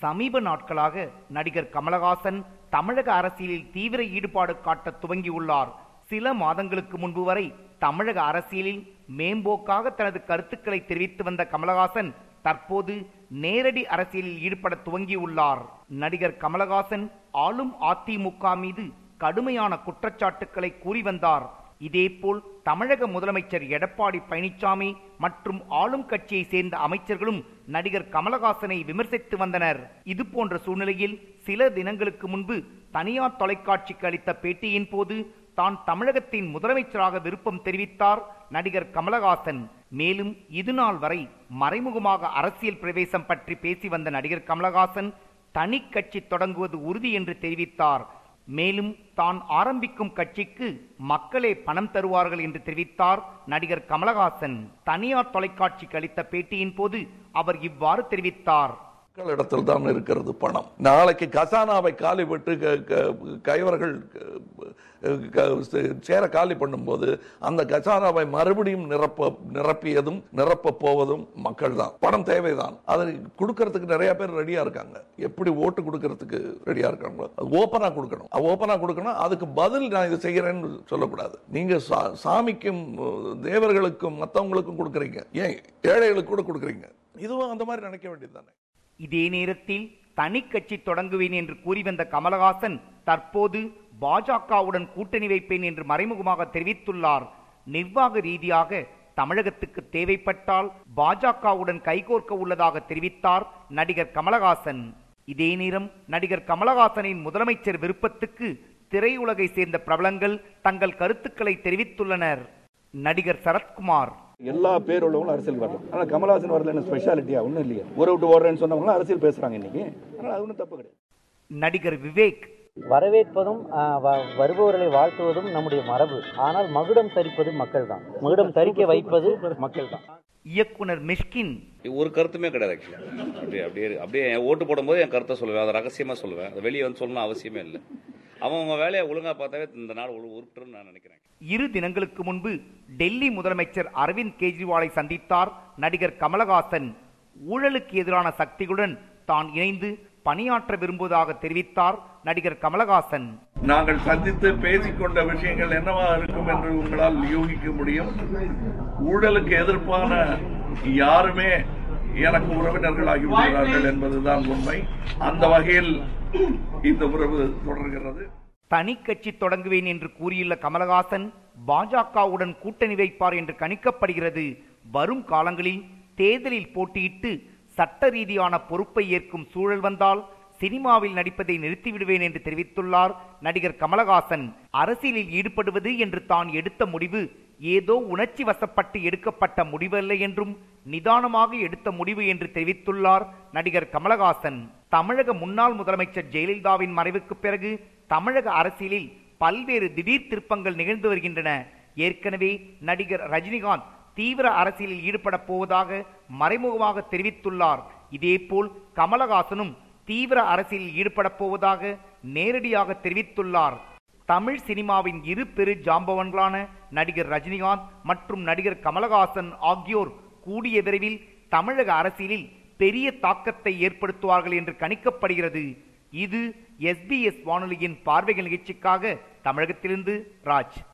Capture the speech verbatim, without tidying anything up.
சமீப நாட்களாக நடிகர் கமலஹாசன் தமிழக அரசியலில் தீவிர ஈடுபாடு காட்ட துவங்கியுள்ளார். சில மாதங்களுக்கு முன்பு வரை தமிழக அரசியலில் மேம்போக்காக தனது கருத்துக்களை தெரிவித்து வந்த கமலஹாசன் தற்போது நேரடி அரசியலில் ஈடுபட துவங்கியுள்ளார். நடிகர் கமலஹாசன் ஆளும் அதிமுக மீது கடுமையான குற்றச்சாட்டுக்களை கூறி வந்தார். இதேபோல் தமிழக முதலமைச்சர் எடப்பாடி பழனிசாமி மற்றும் ஆளும் கட்சியை சேர்ந்த அமைச்சர்களும் நடிகர் கமலஹாசனை விமர்சித்து வந்தனர். இது போன்ற சூழ்நிலையில் சில தினங்களுக்கு முன்பு தனியார் தொலைக்காட்சிக்கு அளித்த பேட்டியின் போது தான் தமிழகத்தின் முதலமைச்சராக விருப்பம் தெரிவித்தார் நடிகர் கமலஹாசன். மேலும் இதுநாள் வரை மறைமுகமாக அரசியல் பிரவேசம் பற்றி பேசி வந்த நடிகர் கமலஹாசன் தனி கட்சி தொடங்குவது உறுதி என்று தெரிவித்தார். மேலும் தான் ஆரம்பிக்கும் கட்சிக்கு மக்களே பணம் தருவார்கள் என்று தெரிவித்தார் நடிகர் கமலஹாசன். தனியார் தொலைக்காட்சிக்கு அளித்த பேட்டியின் போது அவர் இவ்வாறு தெரிவித்தார். மக்களிடத்தில் தான் இருக்கிறது பணம். நாளைக்கு கசானாவை காலி விட்டு கைவர்கள் சேர காலி பண்ணும்போது அந்த கசானாவை மறுபடியும் நிரப்ப நிரப்பியதும் நிரப்ப போவதும் மக்கள் தான். பணம் தேவைதான். அதை கொடுக்கறதுக்கு நிறைய பேர் ரெடியா இருக்காங்க. எப்படி ஓட்டு கொடுக்கறதுக்கு ரெடியா இருக்காங்களோ ஓப்பனா கொடுக்கணும். ஓப்பனா கொடுக்கணும். அதுக்கு பதில் நான் இதை செய்யறேன்னு சொல்லக்கூடாது. நீங்க சாமிக்கும் தேவர்களுக்கும் மற்றவங்களுக்கும் கொடுக்கறீங்க, ஏன் ஏழைகளுக்கு கூட கொடுக்கறீங்க. இதுவும் அந்த மாதிரி நினைக்க வேண்டியது தானே. இதே நேரத்தில் தனி கட்சி தொடங்குவேன் என்று கூறி வந்த கமலஹாசன் தற்போது பாஜகவுடன் கூட்டணி வைப்பேன் என்று மறைமுகமாக தெரிவித்துள்ளார். நிர்வாக ரீதியாக தமிழகத்துக்கு தேவைப்பட்டால் பாஜகவுடன் கைகோர்க்க உள்ளதாக தெரிவித்தார் நடிகர் கமலஹாசன். இதே நேரம் நடிகர் கமலஹாசனின் முதலமைச்சர் விருப்பத்துக்கு திரையுலகை சேர்ந்த பிரபலங்கள் தங்கள் கருத்துக்களை தெரிவித்துள்ளனர். நடிகர் சரத்குமார் எல்லா பேர் உள்ளவங்களும் அரசியல் வரலாம். ஆனால் கமலஹாசன் வரல என்ன ஸ்பெஷாலிட்டியா ஒன்றும் இல்லையா. ஒரு விட்டு ஓடுறேன்னு சொன்னவங்களும் அரசியல் பேசுறாங்க இன்னைக்கு. அதனால அது ஒன்றும் தப்பு கிடையாது. நடிகர் விவேக் வரவேற்பதும் வருபவர்களை வாழ்த்துவதும் நம்முடைய மரபு. ஆனால் மகுடம் தரிப்பது மக்கள் தான். மகுடம் தரிக்க வைப்பது மக்கள் தான். இயக்குனர் மிஷ்கின் ஒரு கருத்துமே கிடையாது. அப்படியே அப்படியே அப்படியே ஓட்டு போடும்போது என் கருத்தை சொல்லுவேன். அதை ரகசியமா சொல்லுவேன். அதை வெளியே வந்து சொல்லணும் அவசியமே இல்லை. அவங்க வேலையை ஒழுங்கா பார்த்தாவே இந்த நாள் உருட்டுன்னு நான் நினைக்கிறேன். இரு தினங்களுக்கு முன்பு டெல்லி முதலமைச்சர் அரவிந்த் கெஜ்ரிவாலை சந்தித்தார் நடிகர் கமலஹாசன். ஊழலுக்கு எதிரான சக்திகளுடன் தான் இணைந்து பணியாற்ற விரும்புவதாக தெரிவித்தார் நடிகர் கமலஹாசன். நாங்கள் சந்தித்து பேசிக்கொண்ட விஷயங்கள் என்னவா இருக்கும் என்று உங்களால் யூகிக்க முடியும். ஊழலுக்கு எதிர்ப்பான யாருமே எனக்கு உறவினர்கள் ஆகிவிடுகிறார்கள் என்பதுதான் உண்மை. அந்த வகையில் இந்த உறவு தொடர்கிறது. தனி கட்சி தொடங்குவேன் என்று கூறியுள்ள கமலஹாசன் பாஜகவுடன் கூட்டணி வைப்பார் என்று கணிக்கப்படுகிறது. வரும் காலங்களில் தேர்தலில் போட்டியிட்டு சட்ட ரீதியான பொறுப்பை ஏற்கும் சூழல் வந்தால் சினிமாவில் நடிப்பதை நிறுத்திவிடுவேன் என்று தெரிவித்துள்ளார் நடிகர் கமலஹாசன். அரசியலில் ஈடுபடுவது என்று தான் எடுத்த முடிவு ஏதோ உணர்ச்சி வசப்பட்டு எடுக்கப்பட்ட முடிவல்ல என்றும் நிதானமாக எடுத்த முடிவு என்று தெரிவித்துள்ளார் நடிகர் கமலஹாசன். தமிழக முன்னாள் முதலமைச்சர் ஜெயலலிதாவின் மறைவுக்கு பிறகு தமிழக அரசியலில் பல்வேறு திடீர் திருப்பங்கள் நிகழ்ந்து வருகின்றன. ஏற்கனவே நடிகர் ரஜினிகாந்த் தீவிர அரசியலில் ஈடுபட போவதாக மறைமுகமாக தெரிவித்துள்ளார். இதேபோல் கமலஹாசனும் தீவிர அரசியலில் ஈடுபட போவதாக நேரடியாக தெரிவித்துள்ளார். தமிழ் சினிமாவின் இரு பெரு ஜாம்பவன்களான நடிகர் ரஜினிகாந்த் மற்றும் நடிகர் கமலஹாசன் ஆகியோர் கூடிய விரைவில் தமிழக அரசியலில் பெரிய தாக்கத்தை ஏற்படுத்துவார்கள் என்று கணிக்கப்படுகிறது. இது எஸ் பி எஸ் வானொலியின் பார்வைகள் நிகழ்ச்சிக்காக தமிழகத்திலிருந்து ராஜ்.